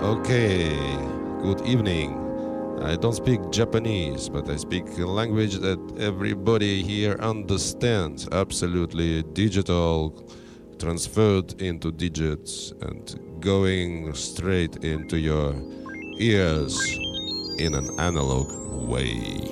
Okay, good evening. I don't speak Japanese, but I speak a language that everybody here understands. Absolutely digital, transferred into digits and going straight into your ears in an analog way.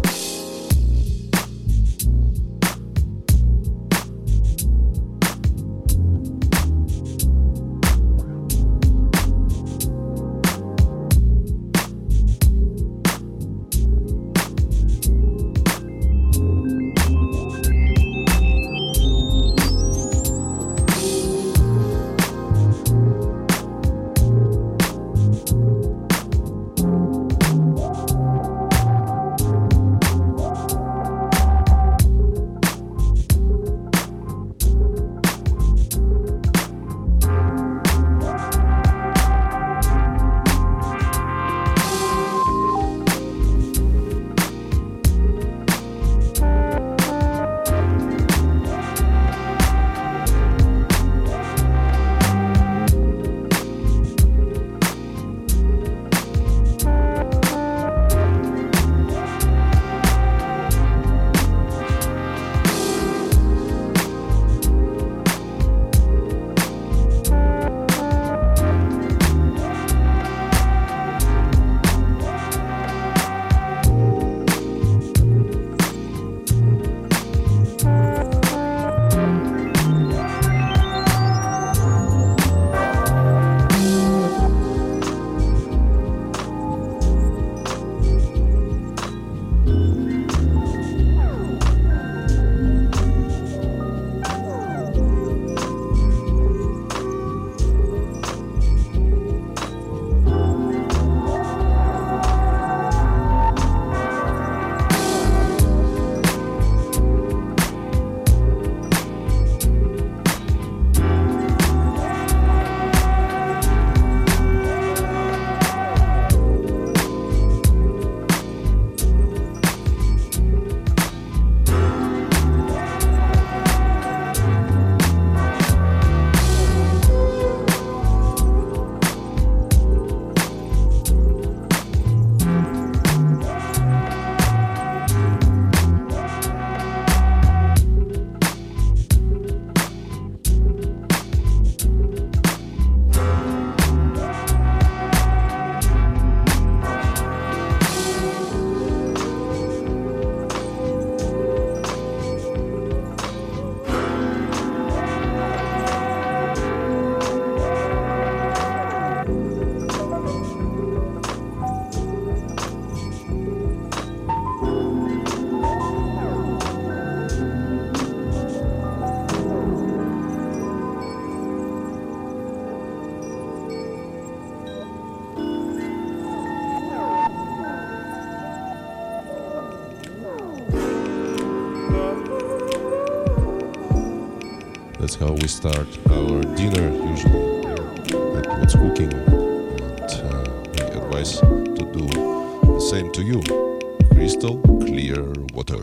That's how we start our dinner usually at What's Cooking, and we advise to do the same to you. Crystal clear water.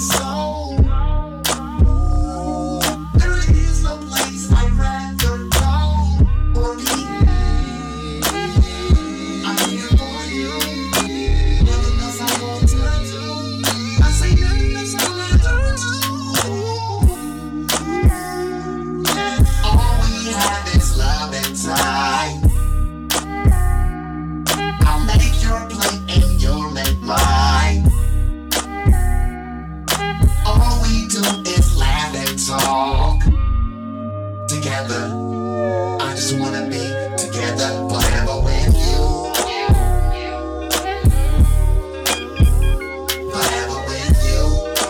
soul. There is no place I'd rather go or be. I'm here for you. Nothing else I want to do. I say nothing else I want to do. All we have is love and time. I'll make your plate and you'll make mine. All we do is laugh and talk together. I just wanna be together forever with you. Forever with you.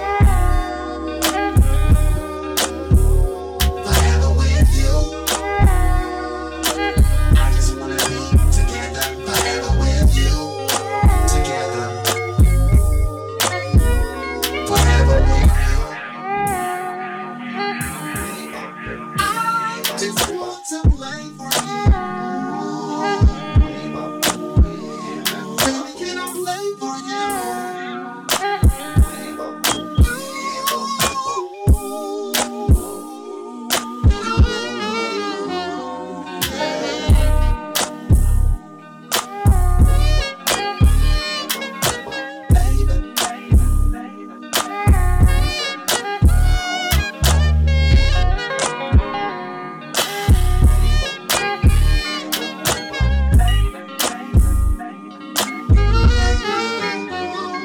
Forever with you. I just wanna be together forever with you. Together. Forever with you. I just want to play for you. Baby, can I play for you? Baby.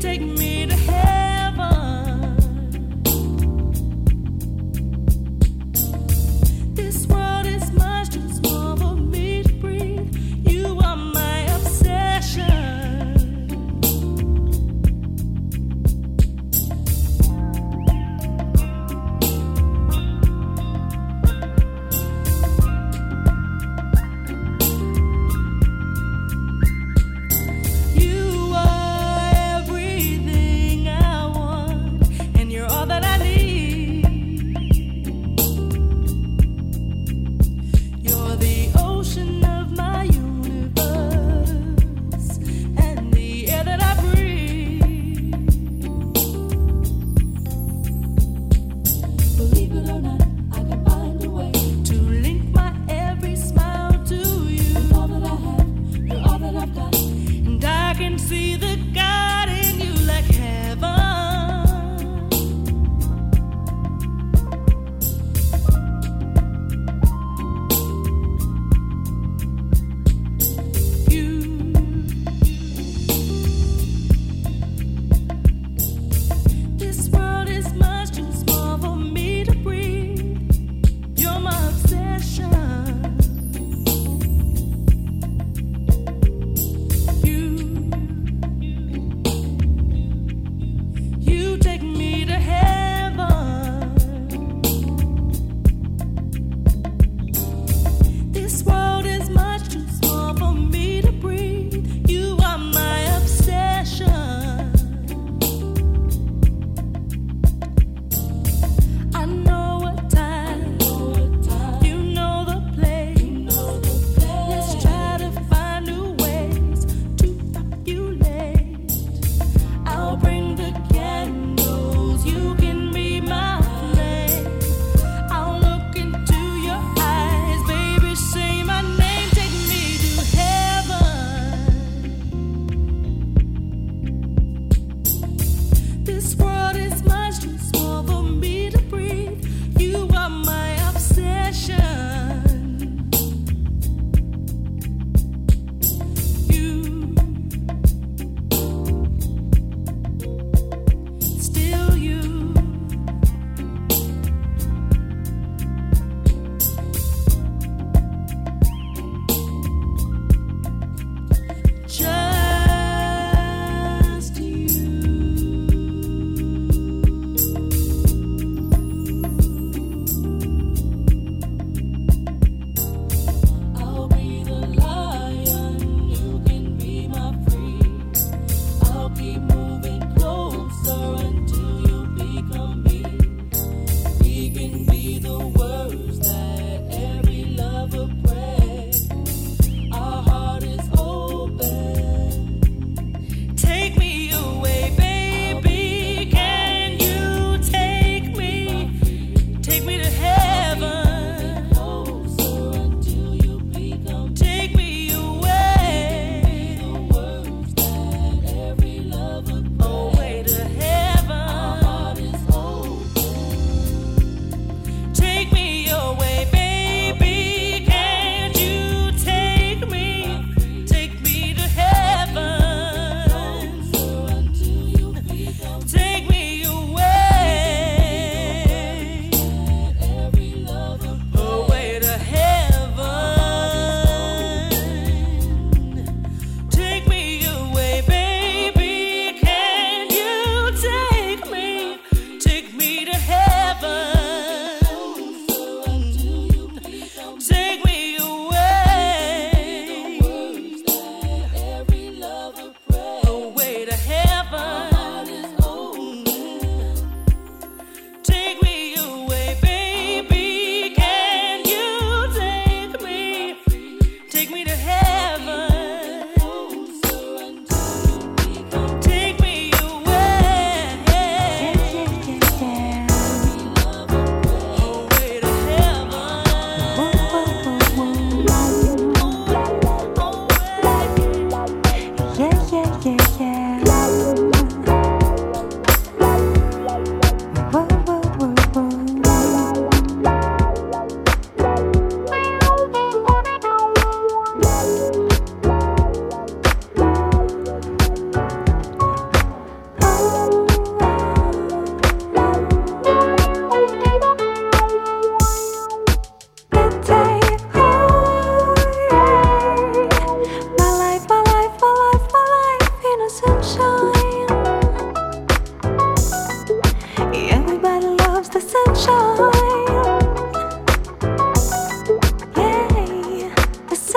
take me to heaven. This world is much too small for me to breathe. You are my obsession. You are everything.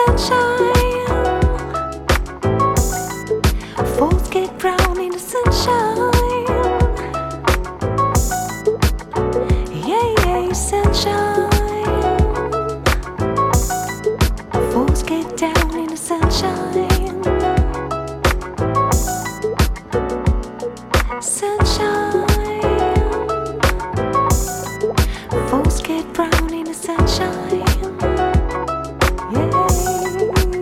sunshine. Folks get brown in the sunshine. Yeah, yeah, sunshine. Folks get down in the sunshine. Sunshine. Folks get brown in the sunshine. Yeah.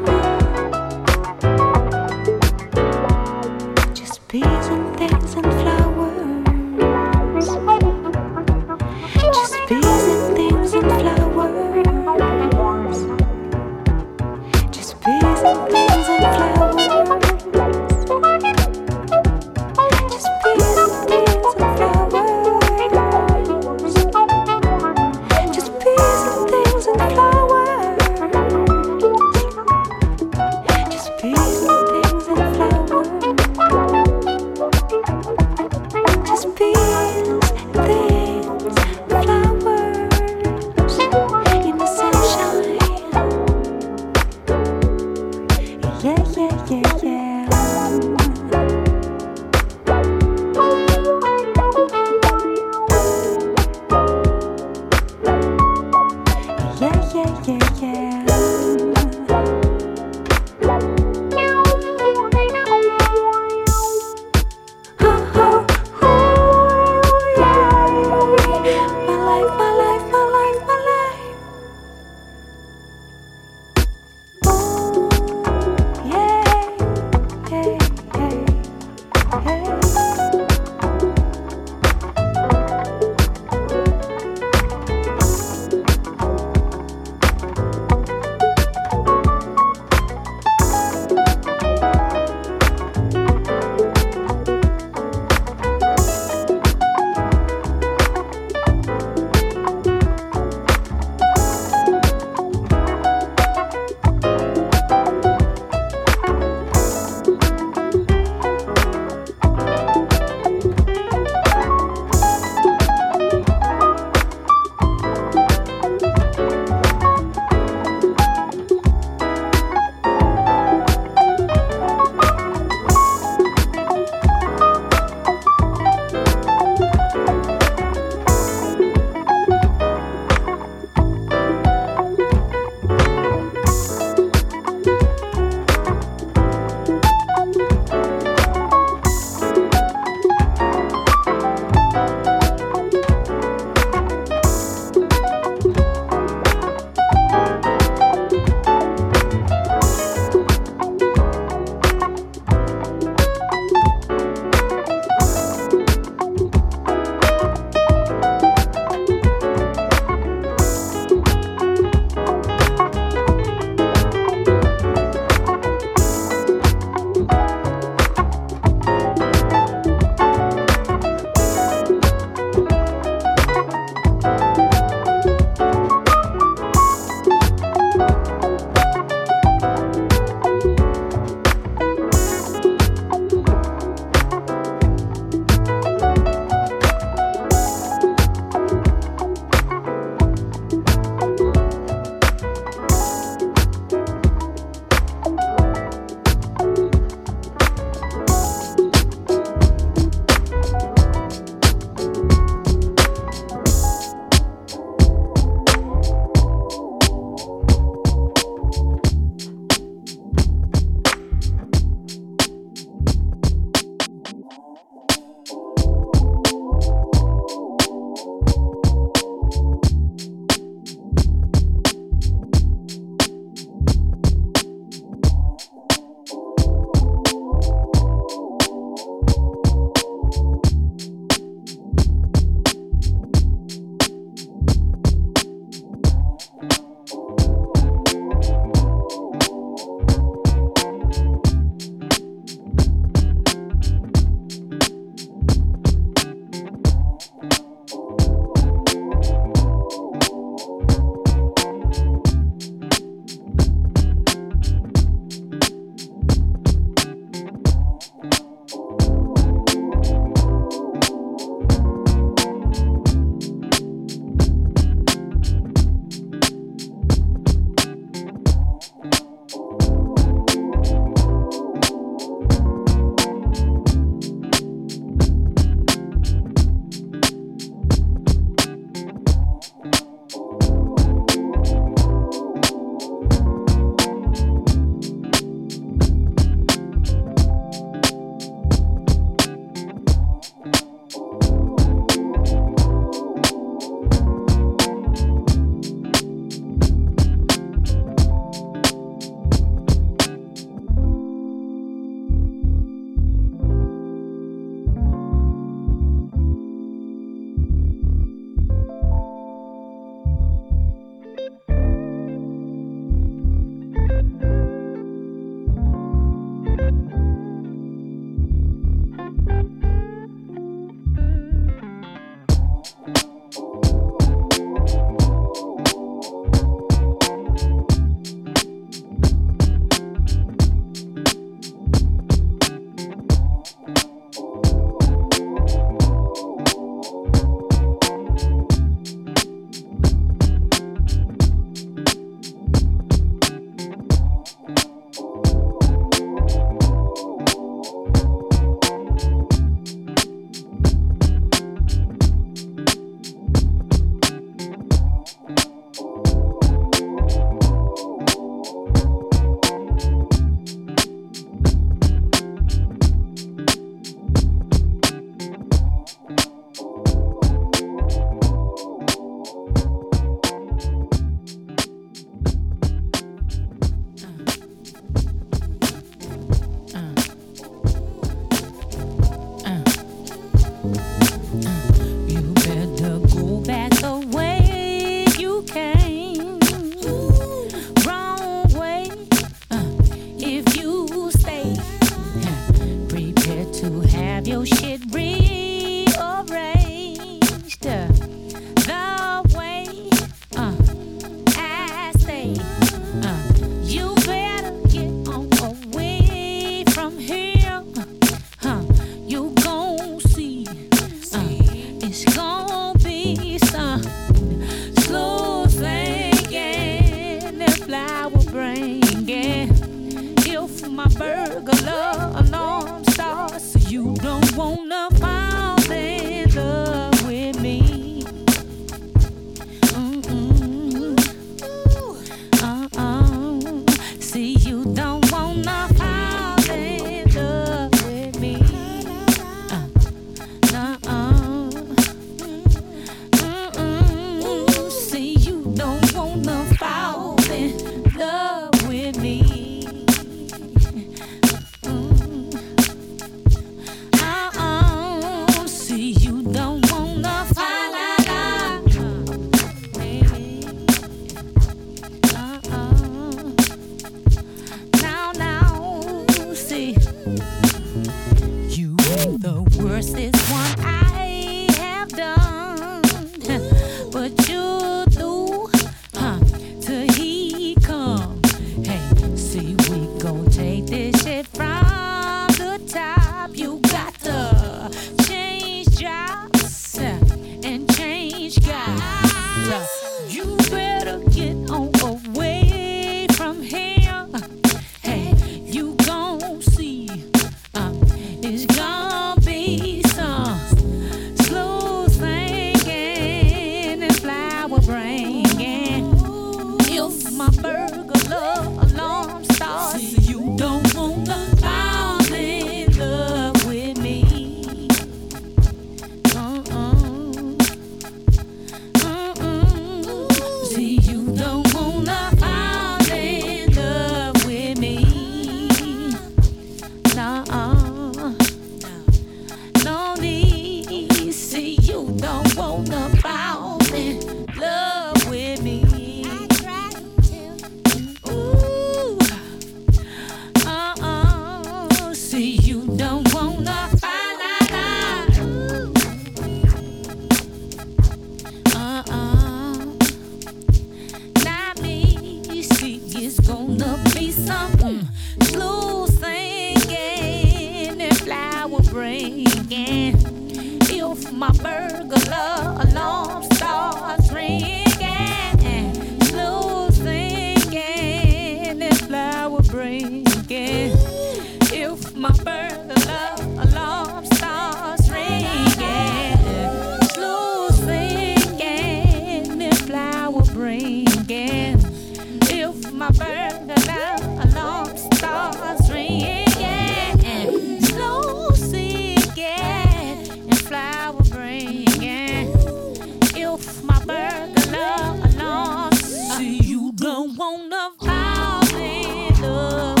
Slow singing and flower bringing. If my burglar alarm starts ringing, slow singing and flower bringing. If my burglar alarm starts ringing, slow singing and flower bringing. If my burglar alarm starts ringing, slow singing and flower bringing. If my burglar alarm, see you don't wanna fall in love.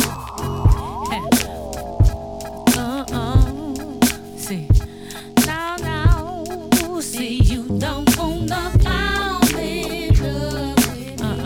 See, now, see you don't wanna fall in love.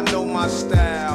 I know my style.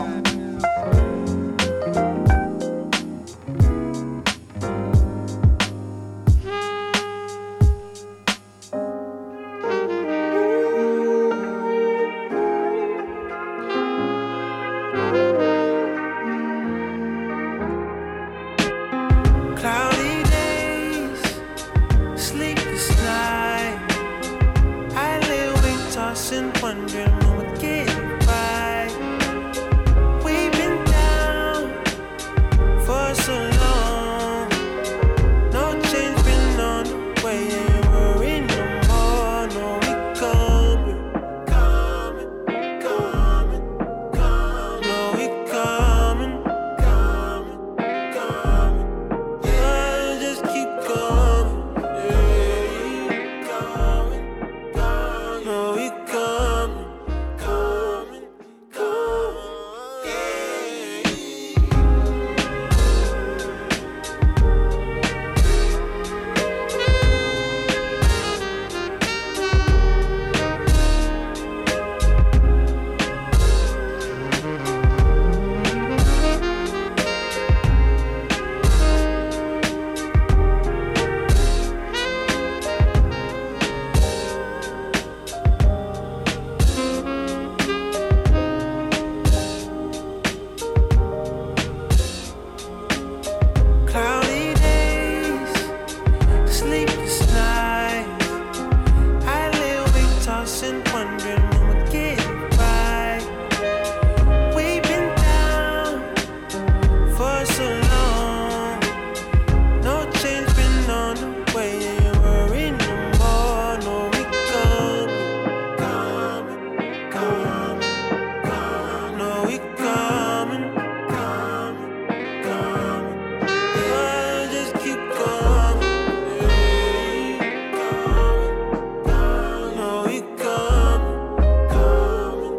Cloudy days, sleepless night. I lay awake tossing, wondering when we'd get right. We've been down for so long. No change been on the way. Ain't worried no more. No, we coming, coming, coming, coming. No, we coming, coming, coming. Yeah, just keep coming. Yeah, coming, coming. No, we coming, coming, coming. Cloudy days, sleepless nights. I lay awake tossing, wondering when we'd get right. We've been down for so long. No change been on the way. Ain't worried no more. No, we coming, coming, coming, coming. No, we coming, coming, coming. Yeah, just keep coming. Yeah, coming, coming. No, we coming, coming,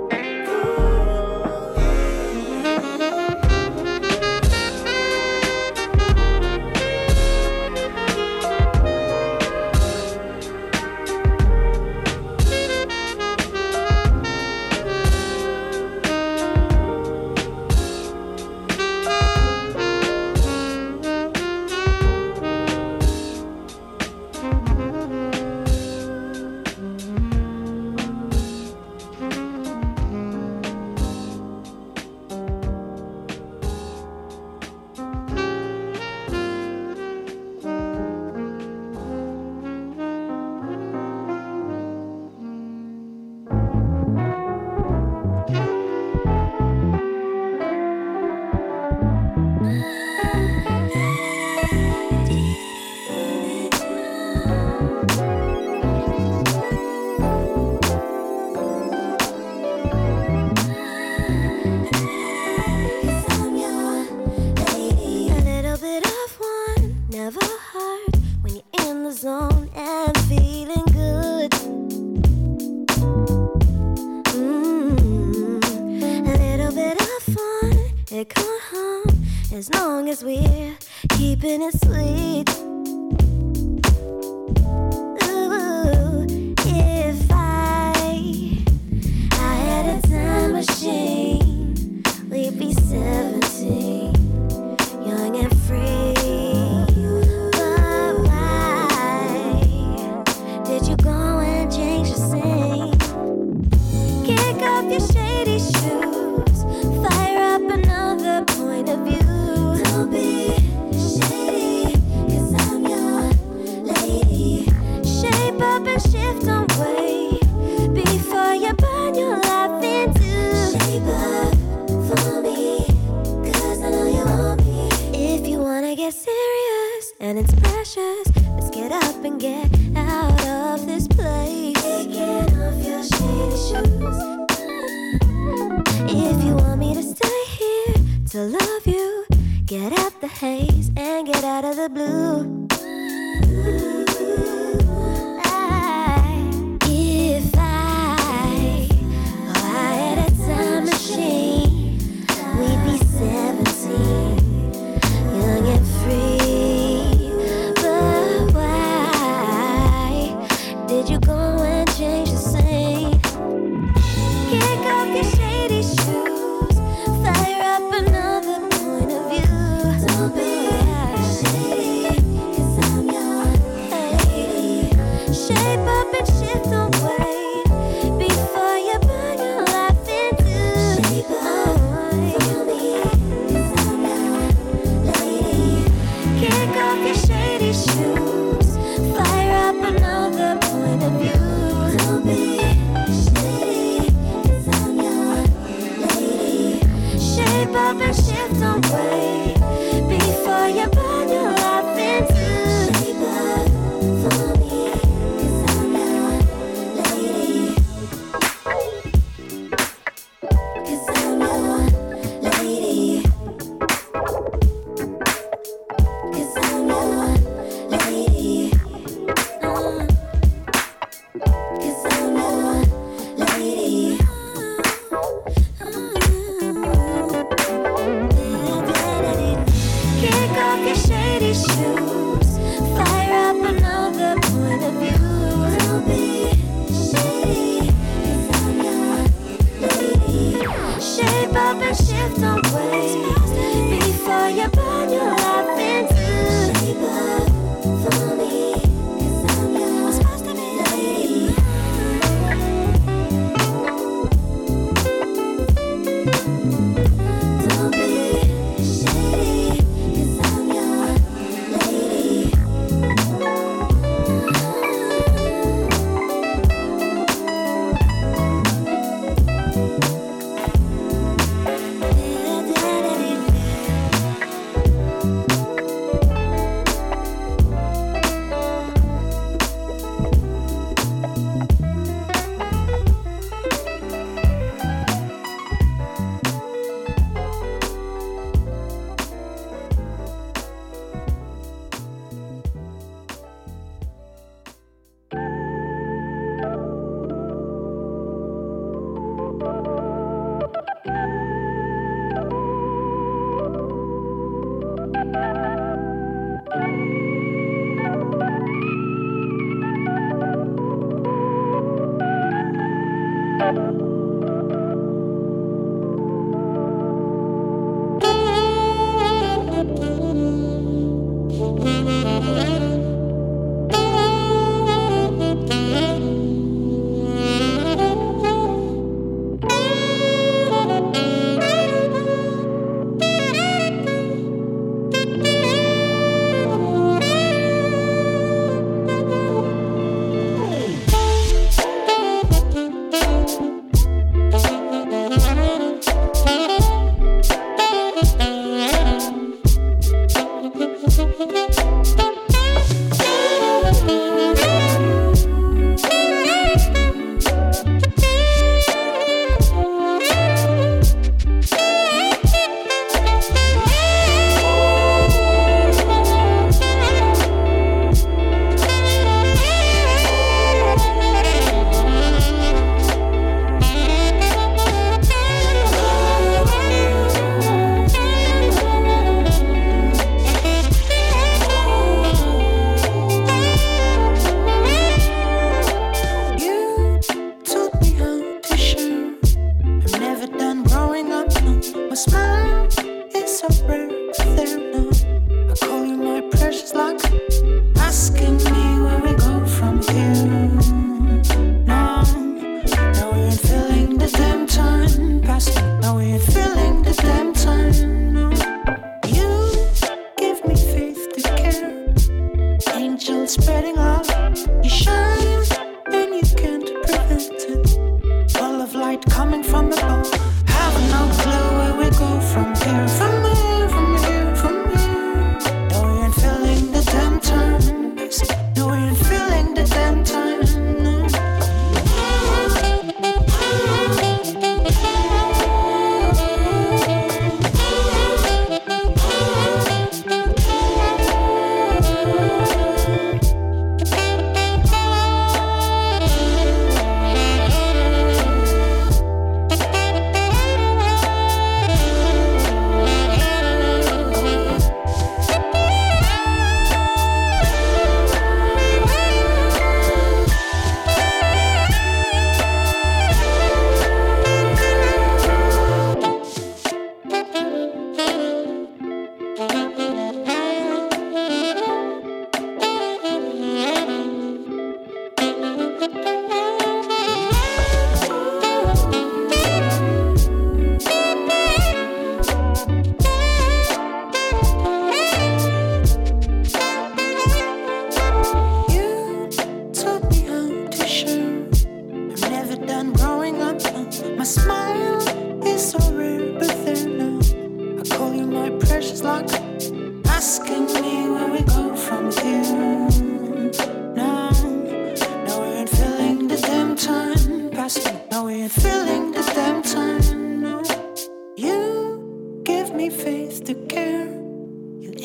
A little bit of one never hurt when you're in the zone and feeling good. A little bit of fun, it can't harm as long as we're keeping it sweet. Ooh, if I had a time machine, we'd be 17, young and free. But why did you go and change the scene? Kick off your shady shoes, fire up another point of view. Don't be shady, 'cause I'm your lady. Shape up and shift on way before you burn your life into. Shape up for me, 'cause I know you want me. If you wanna get serious and it's precious, let's get up and get out of this place. Taking off your shady shoes. If you want me to stay here to love you, get out the haze and get out of the blue. If I had a time machine, we'd be 17, young and free. But why did you go and change the scene? Kick off your shady shoes. Shape up and shift away before you burn your life into. Shape up for me, 'cause I'm your lady. 'Cause I'm your lady. 'Cause I'm your lady. 'Cause I'm your lady. Kick off your shady shoes. Fire up another point of view. Don't be shady, 'cause I'm your lady. Shape up and shift away before you burn your life into. Shape up for me, 'cause I'm your lady. Don't be shady, 'cause I'm your lady.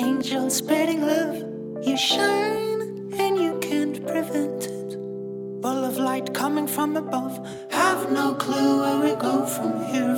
angel spreading love. You shine and you can't prevent it. Ball of light coming from above. Have no clue where we go from here.